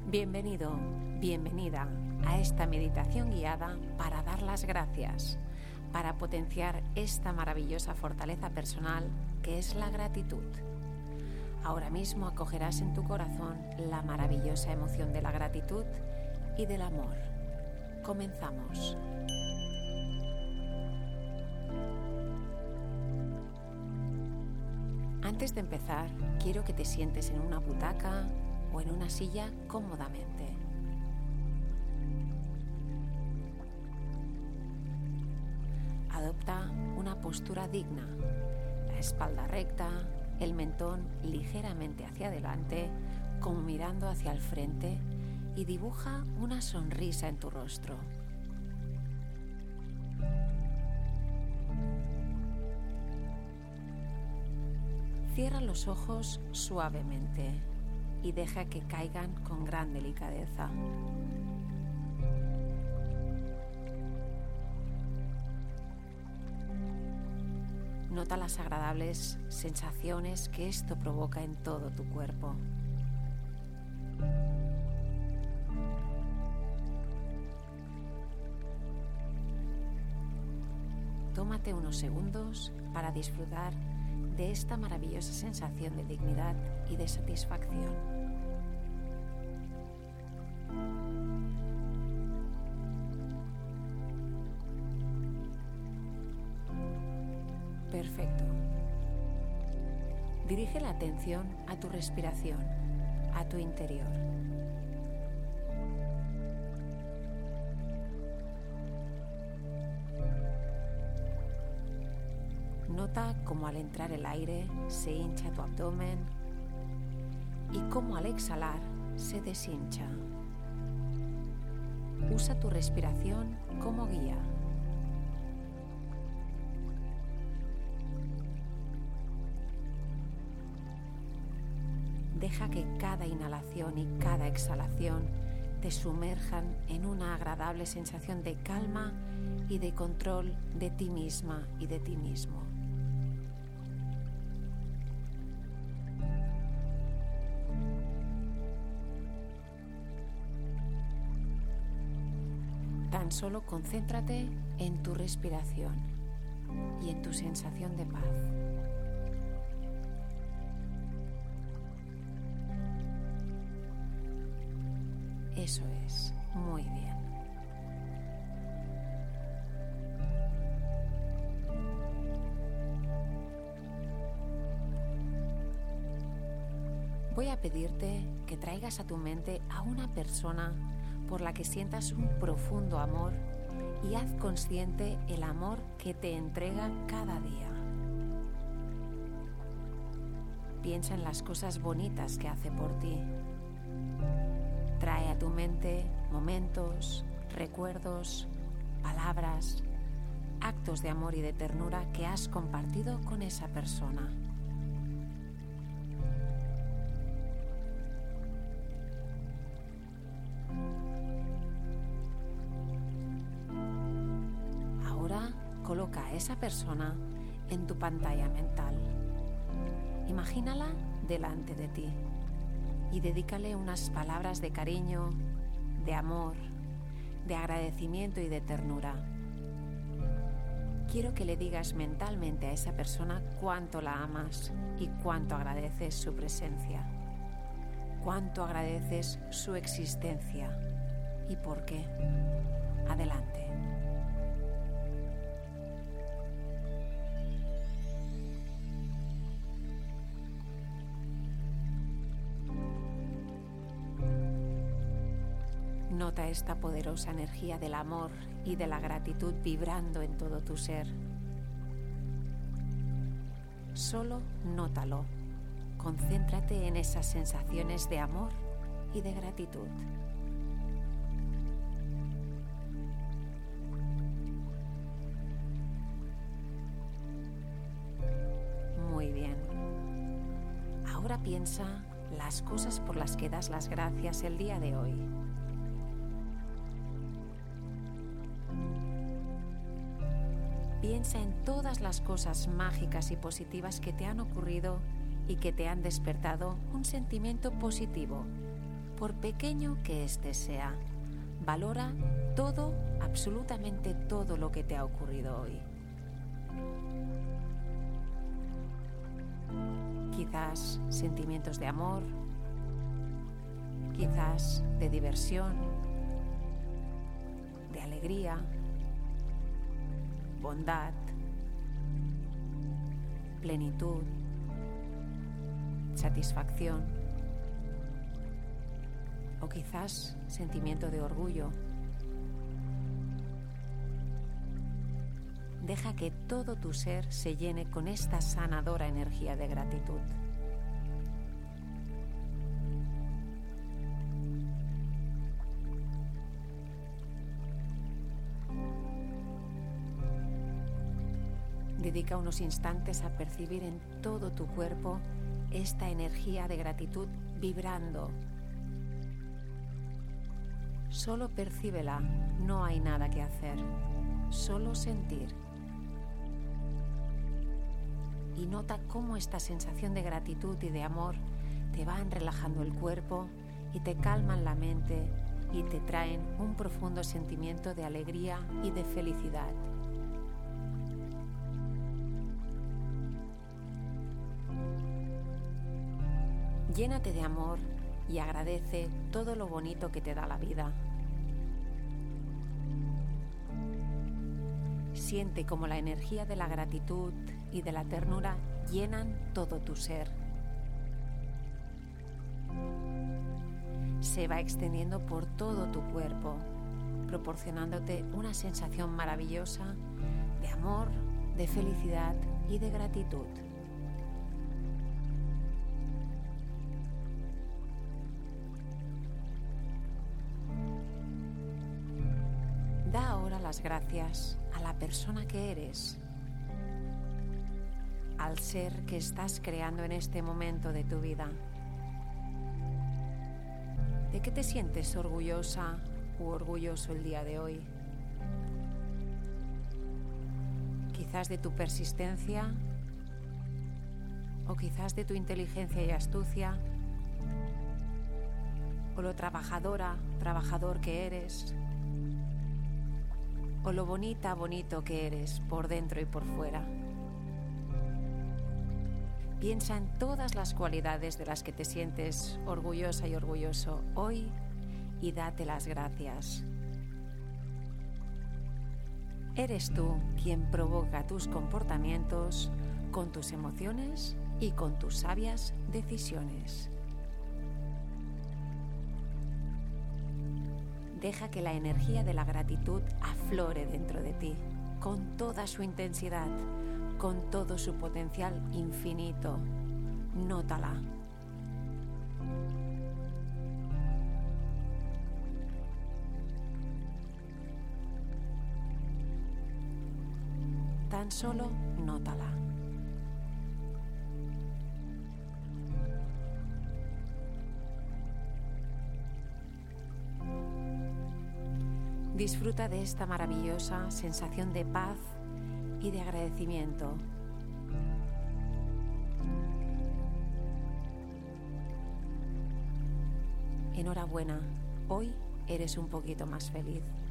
Bienvenido, bienvenida a esta meditación guiada para dar las gracias, para potenciar esta maravillosa fortaleza personal que es la gratitud. Ahora mismo acogerás en tu corazón la maravillosa emoción de la gratitud y del amor. Comenzamos. Antes de empezar, quiero que te sientes en una butaca o en una silla cómodamente. Adopta una postura digna, la espalda recta, el mentón ligeramente hacia adelante, como mirando hacia el frente, y dibuja una sonrisa en tu rostro. Cierra los ojos suavemente y deja que caigan con gran delicadeza. Nota las agradables sensaciones que esto provoca en todo tu cuerpo. Tómate unos segundos para disfrutar de esta maravillosa sensación de dignidad y de satisfacción. Perfecto. Dirige la atención a tu respiración, a tu interior. Nota cómo al entrar el aire se hincha tu abdomen y cómo al exhalar se deshincha. Usa tu respiración como guía. Deja que cada inhalación y cada exhalación te sumerjan en una agradable sensación de calma y de control de ti misma y de ti mismo. Tan solo concéntrate en tu respiración y en tu sensación de paz. Eso es, muy bien. Voy a pedirte que traigas a tu mente a una persona por la que sientas un profundo amor y haz consciente el amor que te entrega cada día. Piensa en las cosas bonitas que hace por ti. Trae a tu mente momentos, recuerdos, palabras, actos de amor y de ternura que has compartido con esa persona. Ahora coloca a esa persona en tu pantalla mental. Imagínala delante de ti y dedícale unas palabras de cariño, de amor, de agradecimiento y de ternura. Quiero que le digas mentalmente a esa persona cuánto la amas y cuánto agradeces su presencia, cuánto agradeces su existencia y por qué. Adelante. Nota esta poderosa energía del amor y de la gratitud vibrando en todo tu ser. Solo nótalo. Concéntrate en esas sensaciones de amor y de gratitud. Muy bien. Ahora piensa las cosas por las que das las gracias el día de hoy. Piensa en todas las cosas mágicas y positivas que te han ocurrido y que te han despertado un sentimiento positivo por pequeño que éste sea. Valora todo, absolutamente todo lo que te ha ocurrido hoy. Quizás sentimientos de amor, quizás de diversión, de alegría, bondad, plenitud, satisfacción o quizás sentimiento de orgullo. Deja que todo tu ser se llene con esta sanadora energía de gratitud. Dedica unos instantes a percibir en todo tu cuerpo esta energía de gratitud vibrando. Solo percíbela, no hay nada que hacer, solo sentir. Y nota cómo esta sensación de gratitud y de amor te van relajando el cuerpo y te calman la mente y te traen un profundo sentimiento de alegría y de felicidad. Llénate de amor y agradece todo lo bonito que te da la vida. Siente cómo la energía de la gratitud y de la ternura llenan todo tu ser. Se va extendiendo por todo tu cuerpo, proporcionándote una sensación maravillosa de amor, de felicidad y de gratitud. Da ahora las gracias a la persona que eres, al ser que estás creando en este momento de tu vida. ¿De qué te sientes orgullosa u orgulloso el día de hoy? Quizás de tu persistencia o quizás de tu inteligencia y astucia o lo trabajador que eres o lo bonito que eres por dentro y por fuera. Piensa en todas las cualidades de las que te sientes orgullosa y orgulloso hoy y date las gracias. Eres tú quien provoca tus comportamientos con tus emociones y con tus sabias decisiones. Deja que la energía de la gratitud aflore dentro de ti, con toda su intensidad, con todo su potencial infinito. Nótala. Tan solo nótala. Disfruta de esta maravillosa sensación de paz y de agradecimiento. Enhorabuena, hoy eres un poquito más feliz.